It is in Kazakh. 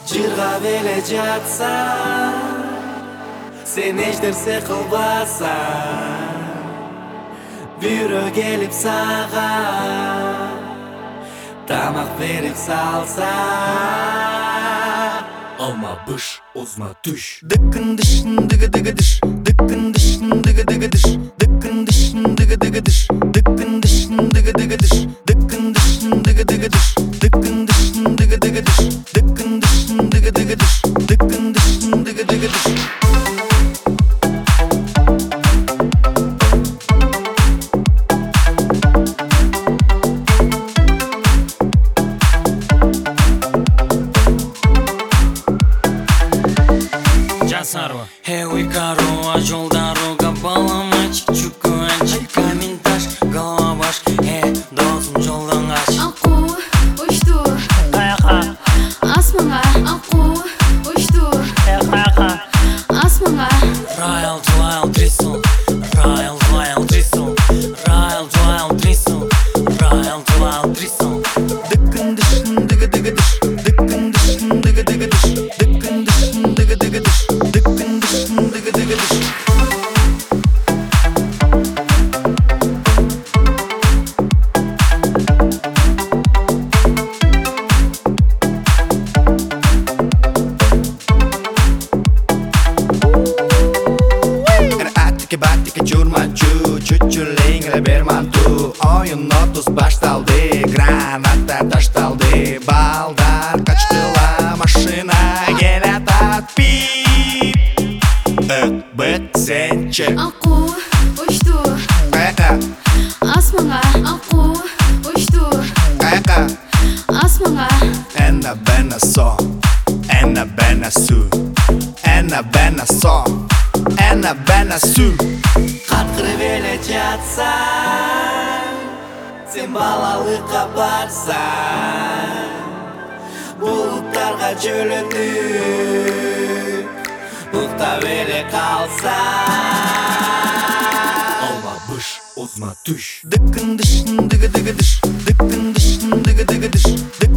Жырга беле жатсаң, сен эч нерсе кылбасаң, бирөө келип сага тамак берип салса, алма быш, озма түш. Дыкын дышын дыгы дыгы дыш, дыкын дышын дыгы дыгы дыш, дыкын дышын дыгы дыгы дыш, дыкын дышын дыгы дыгы дыш, дыкын дышын дыгы дыгы дыш, дыкын дышын дыгы дыгы дыш, дыкын дышын дыгы дыгы дыш, дыкын дышын дыгы дыгы дыш. Корова, жол дорога, баламач, чукуанчик, каментаж, головаш, досым жолдан қаш. Аққу ұшты Қаяқа, асманға, аққу ұшты қаяқа. асманға. Райл, твайл, трисл, райл, твайл, трисл, райл, твайл, трисл, райл, твайл, трисл. Дыкын дышын дыгы дыгы дыш, дыкын дышын дыгы дыгы дыш, дыкын дышын дыгы дыгы дыш, дыкын дышын дыгы дыгы дыш. Батика журмачу, чүчүлеңле берманту. Оюн отуз башталды, граната ташталды. Балдар качтыла, машина келатат. Пип, бет сенче. Аққу ұшты Каяка, асманға, аққу ұшты каяка. асманға. Ena bena so, ena bena su, ena bena so, ena bena su. Каткырып эле жатсаң, сен балалыкка барсаң, булуттарга жөлөнүп уктап эле калсаң, алма быш, озма түш. Дыкын дышын дыгы дыгы дыш, дыкын дышын дыгы дыгы дыш.